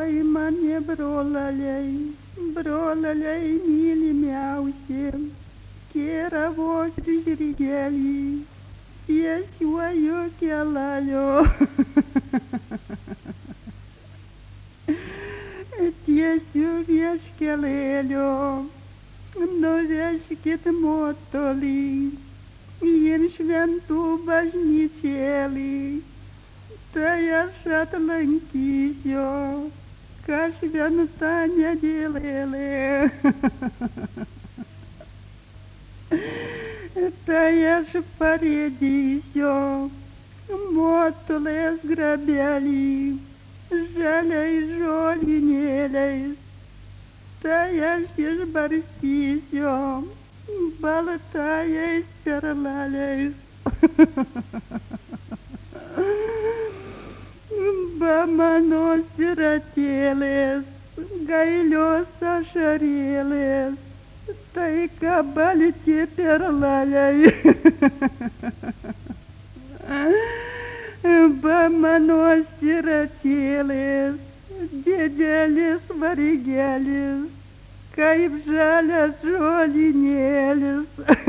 Ой, мане бролалей милимяусе, кераво жригели, есюаю келалё. Тесю вешкелелё, но вешкет мотоли, ен швенту бажничели, та я шатланкисё, ка швента не делеле. Та я шпаредисё, мотоле сграбели, жалей жолинелей, тая ж барсисё, балатая стерлалей. Бамано сиротелес, гайлё сошарелес, тайка балите перлалей. Бамано сиротелес, деделес варигелес, кайбжалес жолинелес.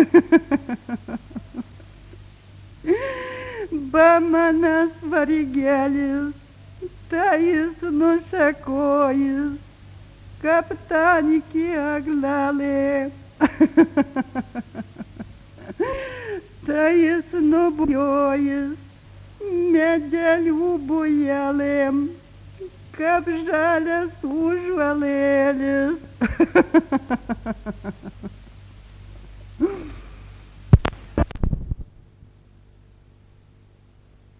Баманас варигелес, таис ношакоис, каптаники аглале. Таис нобуёис, медель убуялем, капжалес ужвалелес.